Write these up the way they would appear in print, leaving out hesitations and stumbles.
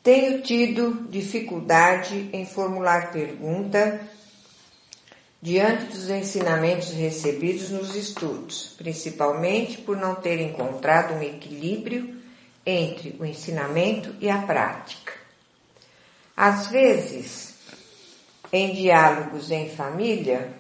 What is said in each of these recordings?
Tenho tido dificuldade em formular pergunta diante dos ensinamentos recebidos nos estudos, principalmente por não ter encontrado um equilíbrio entre o ensinamento e a prática. Às vezes, em diálogos em família,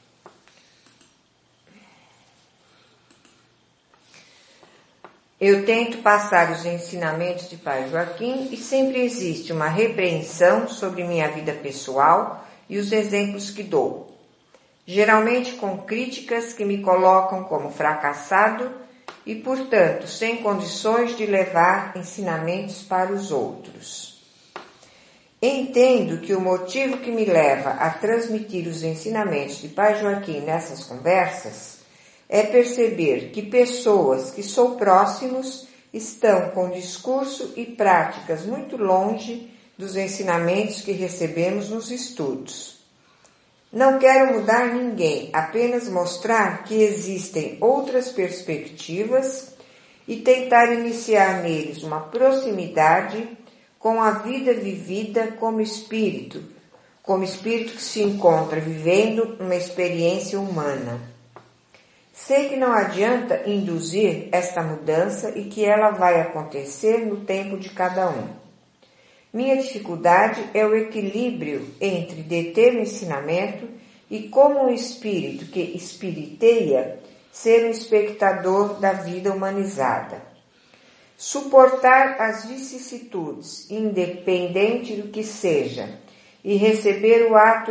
eu tento passar os ensinamentos de Pai Joaquim e sempre existe uma repreensão sobre minha vida pessoal e os exemplos que dou. Geralmente com críticas que me colocam como fracassado e, portanto, sem condições de levar ensinamentos para os outros. Entendo que o motivo que me leva a transmitir os ensinamentos de Pai Joaquim nessas conversas é perceber que pessoas que sou próximos estão com discurso e práticas muito longe dos ensinamentos que recebemos nos estudos. Não quero mudar ninguém, apenas mostrar que existem outras perspectivas e tentar iniciar neles uma proximidade com a vida vivida como espírito que se encontra vivendo uma experiência humana. Sei que não adianta induzir esta mudança e que ela vai acontecer no tempo de cada um. Minha dificuldade é o equilíbrio entre deter o ensinamento e, como um espírito que espiriteia, ser um espectador da vida humanizada. Suportar as vicissitudes, independente do que seja, e receber o ato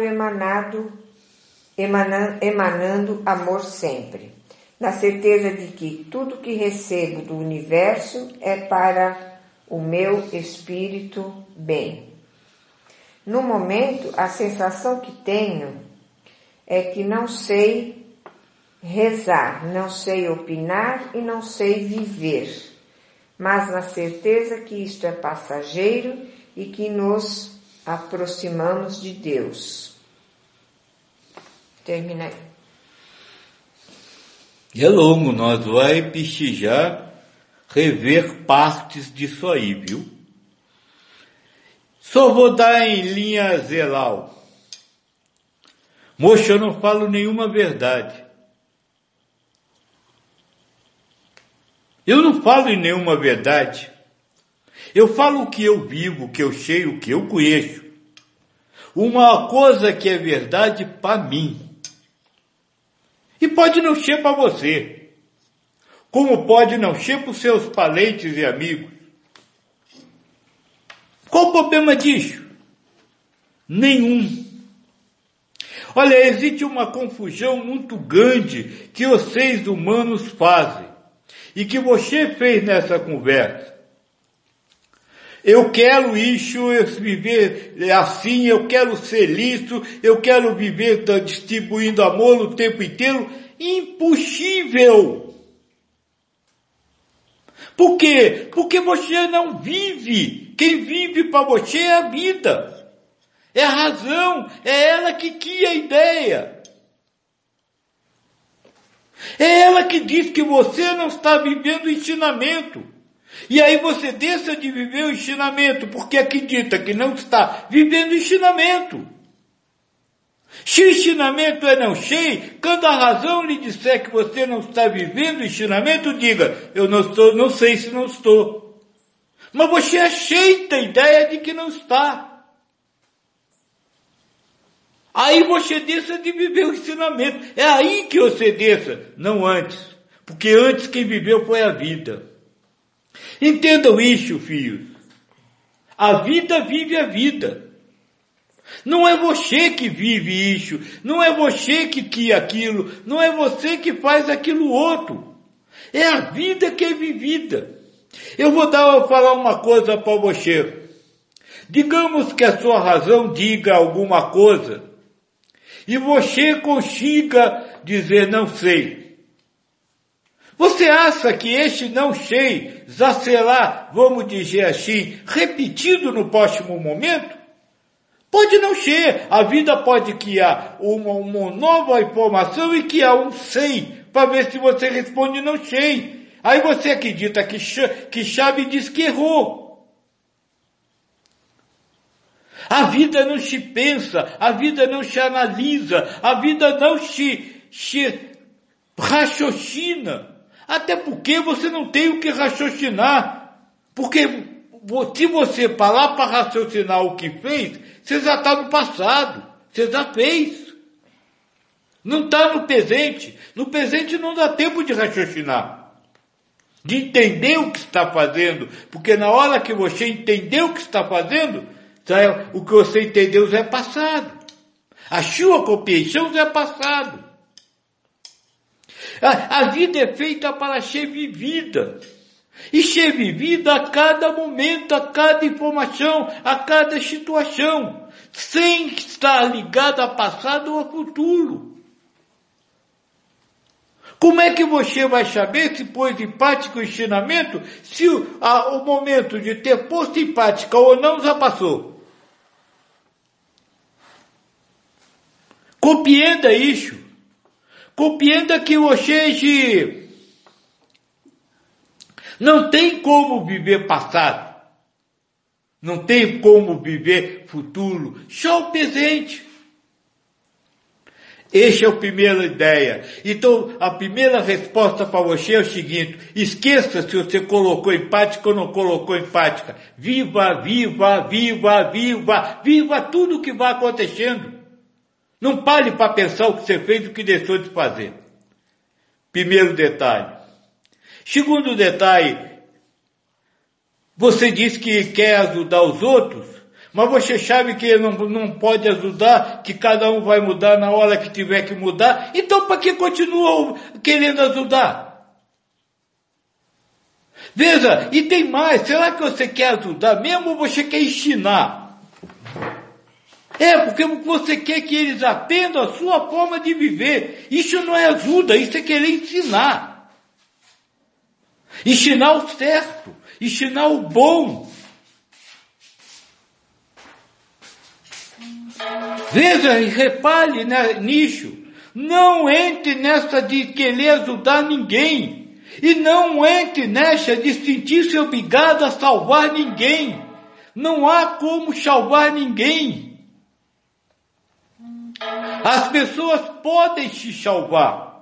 emanando amor sempre, na certeza de que tudo que recebo do universo é para o meu espírito bem. No momento, a sensação que tenho é que não sei rezar, não sei opinar e não sei viver, mas na certeza que isto é passageiro e que nos aproximamos de Deus. Terminei. É longo, nós vai prestigiar rever partes disso aí, viu? Só vou dar em linha geral. Moxa, eu não falo nenhuma verdade. Eu não falo em nenhuma verdade. Eu falo o que eu vivo, o que eu sei, o que eu conheço. Uma coisa que é verdade para mim. E pode não ser para você. Como pode não ser para os seus parentes e amigos. Qual o problema disso? Nenhum. Olha, existe uma confusão muito grande que vocês humanos fazem. E que você fez nessa conversa. Eu quero isso, eu viver assim, eu quero ser isso, eu quero viver distribuindo amor o tempo inteiro. Impossível! Por quê? Porque você não vive. Quem vive para você é a vida. É a razão, é ela que cria a ideia. É ela que diz que você não está vivendo o ensinamento. E aí você deixa de viver o ensinamento porque acredita que não está vivendo o ensinamento. Se o ensinamento é não sei, quando a razão lhe disser que você não está vivendo o ensinamento, diga, eu não estou, não sei se não estou. Mas você aceita a ideia de que não está. Aí você deixa de viver o ensinamento. É aí que você deixa, não antes. Porque antes quem viveu foi a vida. Entendam isso, filhos. A vida vive a vida. Não é você que vive isso. Não é você que cria aquilo. Não é você que faz aquilo outro. É a vida que é vivida. Eu vou falar uma coisa para você. Digamos que a sua razão diga alguma coisa. E você consiga dizer não sei. Você acha que este não sei já será, vamos dizer assim, repetido no próximo momento? Pode não ser. A vida pode criar uma nova informação e criar um sei, para ver se você responde não sei. Aí você acredita que sabe e diz que errou. A vida não se pensa, a vida não se analisa, a vida não se raciocina. Até porque você não tem o que raciocinar. Porque se você parar para raciocinar o que fez, você já está no passado, você já fez. Não está no presente. No presente não dá tempo de raciocinar, de entender o que está fazendo, porque na hora que você entender o que está fazendo, o que você entendeu já é passado. A sua compreensão já é passado. A vida é feita para ser vivida. E ser vivida a cada momento, a cada informação, a cada situação, sem estar ligada a passado ou a futuro. Como é que você vai saber se pôs em prática o ensinamento, se o momento de ter posto em prática ou não já passou? Compreenda isso. Compreenda que você não tem como viver passado. Não tem como viver futuro. Só o presente. Essa é a primeira ideia. Então, a primeira resposta para você é o seguinte: esqueça se você colocou em prática ou não colocou em prática. Viva, viva, viva, viva, viva tudo o que vai acontecendo. Não pare para pensar o que você fez e o que deixou de fazer. Primeiro detalhe. Segundo detalhe, você diz que quer ajudar os outros, mas você sabe que não pode ajudar, que cada um vai mudar na hora que tiver que mudar. Então, para que continua querendo ajudar? Veja, e tem mais. Será que você quer ajudar mesmo ou você quer ensinar? Porque você quer que eles aprendam a sua forma de viver. Isso não é ajuda, isso é querer ensinar. Ensinar o certo, ensinar o bom. Veja e repare nisso. Não entre nessa de querer ajudar ninguém. E não entre nessa de sentir-se obrigado a salvar ninguém. Não há como salvar ninguém. As pessoas podem se salvar.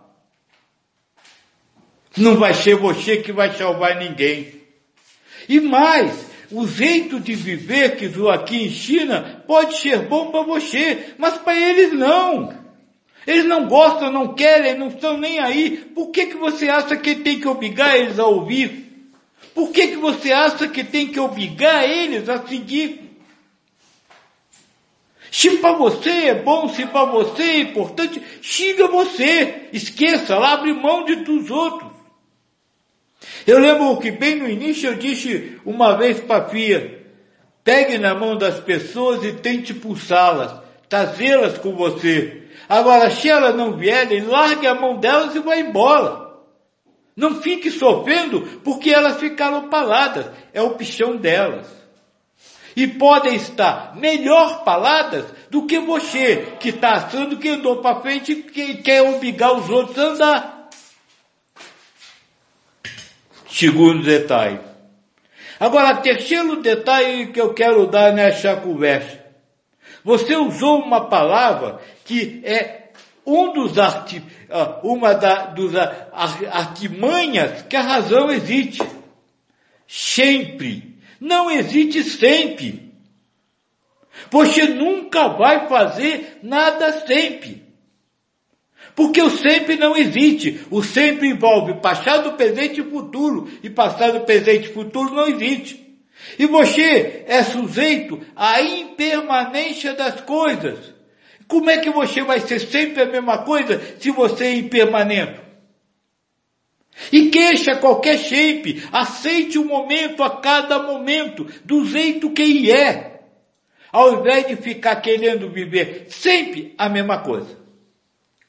Não vai ser você que vai salvar ninguém. E mais, o jeito de viver que Joaquim ensina pode ser bom para você, mas para eles não. Eles não gostam, não querem, não estão nem aí. Por que você acha que tem que obrigar eles a ouvir? Por que você acha que tem que obrigar eles a seguir? Se para você é bom, se para você é importante, siga você. Esqueça, abre mão dos outros. Eu lembro que bem no início eu disse uma vez para a Fia: pegue na mão das pessoas e tente pulsá-las, trazê-las com você. Agora, se elas não vierem, largue a mão delas e vá embora. Não fique sofrendo porque elas ficaram paradas. É a opção delas. E podem estar melhor paradas do que você, que está achando que andou para frente e que quer obrigar os outros a andar. Segundo detalhe. Agora, terceiro detalhe que eu quero dar nessa conversa. Você usou uma palavra que é uma das artimanhas que a razão existe. Sempre. Não existe sempre. Você nunca vai fazer nada sempre. Porque o sempre não existe. O sempre envolve passado, presente e futuro. E passado, presente e futuro não existe. E você é sujeito à impermanência das coisas. Como é que você vai ser sempre a mesma coisa se você é impermanente? E queixa qualquer shape, aceite o momento a cada momento, do jeito que é, ao invés de ficar querendo viver sempre a mesma coisa.